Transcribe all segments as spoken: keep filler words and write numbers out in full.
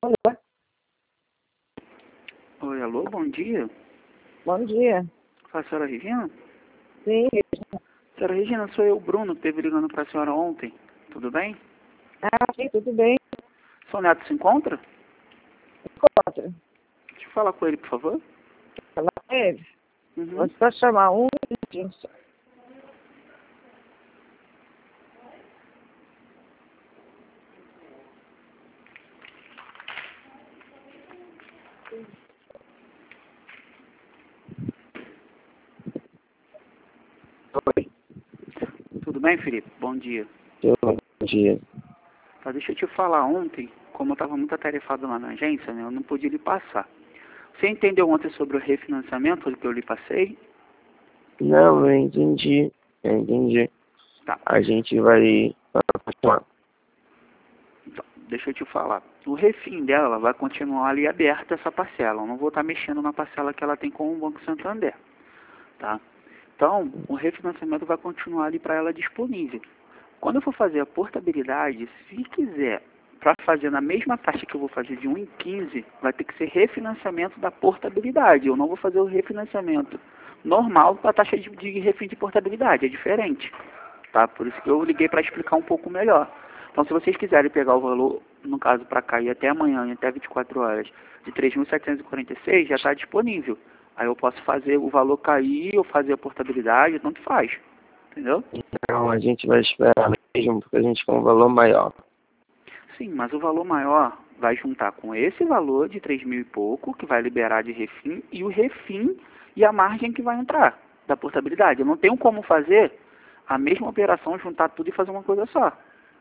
Olá. Oi, alô, bom dia. Bom dia. Fala, senhora Regina? Sim. Senhora Regina, sou eu, Bruno, que esteve ligando para a senhora ontem. Tudo bem? Ah, sim, tudo bem. Seu neto se encontra? Encontra. Deixa eu falar com ele, por favor. Falar com ele. Uhum. Vou só chamar um minutinho só. Oi. Tudo bem, Felipe? Bom dia. Bom dia. Tá, deixa eu te falar, ontem, como eu estava muito atarefado lá na agência, né, eu não pude lhe passar. Você entendeu ontem sobre o refinanciamento que eu lhe passei? Não, eu entendi. Eu entendi. Tá. A gente vai continuar. Então, deixa eu te falar. O refim dela vai continuar ali aberta essa parcela. Eu não vou estar mexendo na parcela que ela tem com o Banco Santander. Tá? Então, o refinanciamento vai continuar ali para ela disponível. Quando eu for fazer a portabilidade, se quiser, para fazer na mesma taxa que eu vou fazer de um em quinze, vai ter que ser refinanciamento da portabilidade. Eu não vou fazer o refinanciamento normal para a taxa de, de refim de portabilidade, é diferente. Tá? Por isso que eu liguei para explicar um pouco melhor. Então, se vocês quiserem pegar o valor, no caso para cá, e até amanhã, e até vinte e quatro horas, de três mil setecentos e quarenta e seis, já está disponível. Aí eu posso fazer o valor cair, ou fazer a portabilidade, tanto faz. Entendeu? Então, a gente vai esperar mesmo, porque a gente quer um valor maior. Sim, mas o valor maior vai juntar com esse valor de três mil e pouco, que vai liberar de refim, e o refim e a margem que vai entrar da portabilidade. Eu não tenho como fazer a mesma operação, juntar tudo e fazer uma coisa só.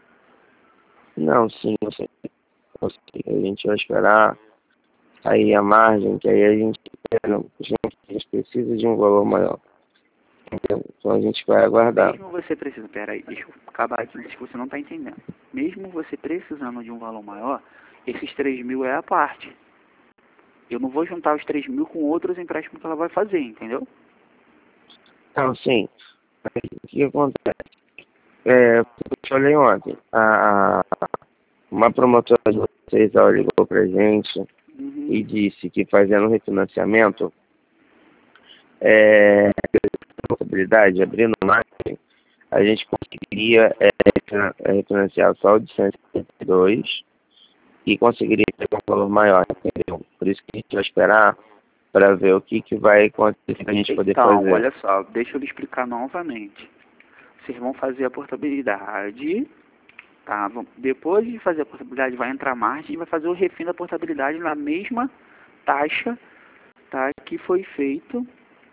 Não, sim, eu sei. Eu sei. A gente vai esperar aí a margem, que aí a gente, gente, a gente precisa de um valor maior. Entendeu? Então a gente vai aguardar. Mesmo você precisando, peraí, deixa eu acabar aqui, que você não está entendendo. Mesmo você precisando de um valor maior, esses três mil é a parte. Eu não vou juntar os três mil com outros empréstimos que ela vai fazer, entendeu? Não, sim. Mas o que acontece? É, eu te falei ontem, a, a- uma promotora de vocês ela ligou pra gente Uhum. e disse que fazendo refinanciamento, é, possibilidade, abrindo margem, a gente conseguiria é, refina- é, refinanciar só o de cento e setenta e dois e conseguiria pegar um valor maior, entendeu? Por isso que a gente vai esperar para ver o que, que vai acontecer para a gente poder Então, fazer. olha só, deixa eu lhe explicar novamente. Vocês vão fazer a portabilidade, tá? Vão- Depois de fazer a portabilidade, vai entrar a margem e vai fazer o refim da portabilidade na mesma taxa, tá? Que foi feito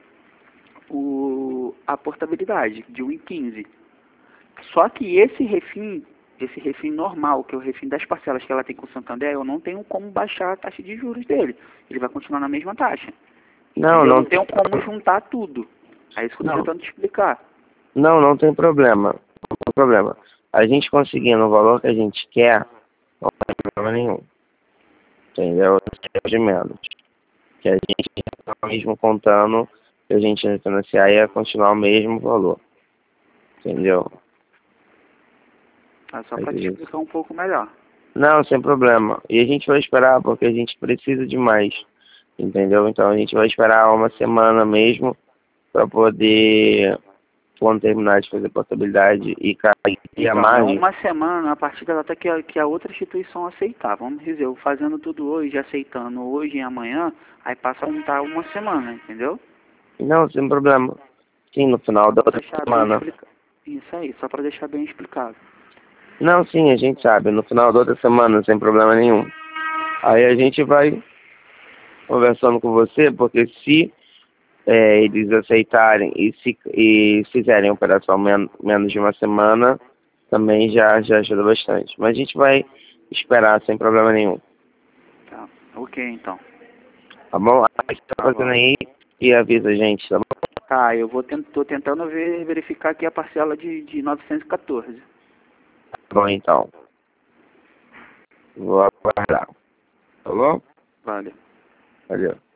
o, a portabilidade, de um em quinze. Só que esse refim, esse refim normal, que é o refim das parcelas que ela tem com o Santander, eu não tenho como baixar a taxa de juros dele. Ele vai continuar na mesma taxa. Não, Entendeu? Eu não, não tenho como juntar tudo. É isso que eu estou não, tentando te explicar. não, não tem problema. Não tem problema. A gente conseguindo o valor que a gente quer, não tem problema nenhum. Entendeu? É de menos. Que a gente está mesmo contando que a gente refinanciar ia continuar o mesmo valor. Entendeu? É só Aí para te a gente- explicar um pouco melhor. Não, sem problema. E a gente vai esperar porque a gente precisa de mais. Entendeu? Então a gente vai esperar uma semana mesmo para poder, quando terminar de fazer a portabilidade e cair e a Então, é margem. uma semana a partir da data que a, que a outra instituição aceitar. Vamos dizer, eu fazendo tudo hoje, aceitando hoje e amanhã, aí passa a contar uma semana, entendeu? Não, sem problema. Sim, no final Só da para outra deixar bem semana. explicado. Isso aí, só para deixar bem explicado. Não, sim, a gente sabe. No final da outra semana, sem problema nenhum. Aí a gente vai conversando com você, porque se é, eles aceitarem e se e fizerem a operação men menos de uma semana, também já, já ajuda bastante. Mas a gente vai esperar sem problema nenhum. Tá, ok então. Tá bom? Aí você tá Tá fazendo bom. aí e avisa a gente, tá bom? Tá, eu vou tent, tô tentando ver, verificar aqui a parcela de, de novecentos e quatorze. Tá bom, então. Vou aguardar. Tá bom? Vale. Valeu.